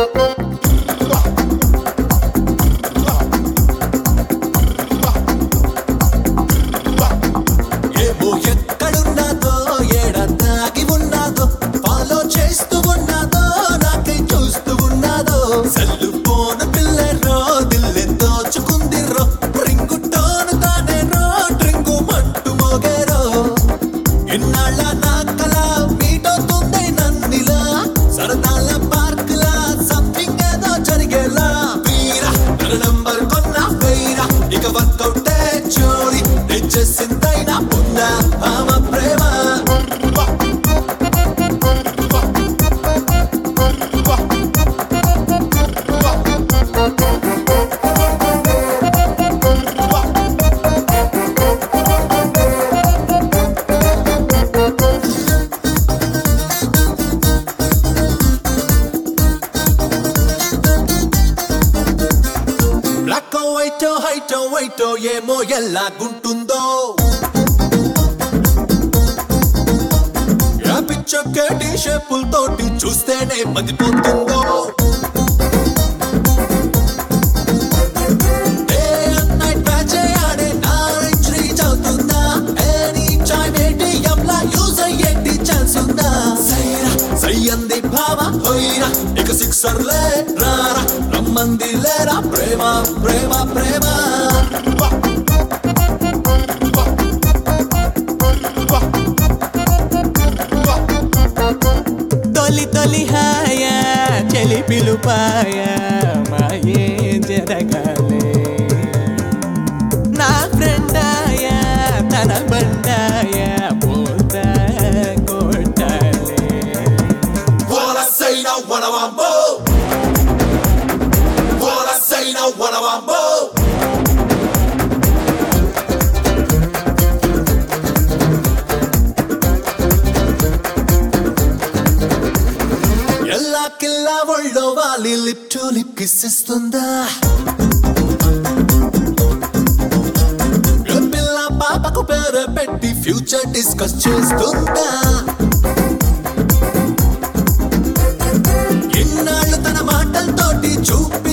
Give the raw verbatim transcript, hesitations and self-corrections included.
హైటో వైటో ఏమో ఎలాగుంటుందో పిచ్చొక్కటి షేపులతోటి చూస్తేనే మదిపోతుందో డే అండ్ నైట్ మ్యాచ్ ఆడే నా రేంజ్ రీచ్ అవుతుందా ఎనీ టైం ఏటీఎం లా యూజ్ అయ్యేటి ఛాన్స్ ఉందా సైరా సై అంది భావ హోయిరా ఇక సిక్సర్లే రారా రమ్మంది లేరా ప్రేమ ప్రేమ ప్రేమ తొలి తొలి హాయ చెలి పిలుపాయ మాయే జరగాలే నా ఫ్రెండాయ తన బండాయ పోతా కొట్టాలే What I say now what I want more What I say now what I want more ఎల్లా కిల్లా ఒళ్ళో వాలి లిప్ టు లిప్ కిస్సిస్తుందా పిల్ల పాపకు పేరు పెట్టి ఫ్యూచర్ డిస్కస్ చేస్తుందా ఇన్నాళ్ళు తన మాటలతోటి చూ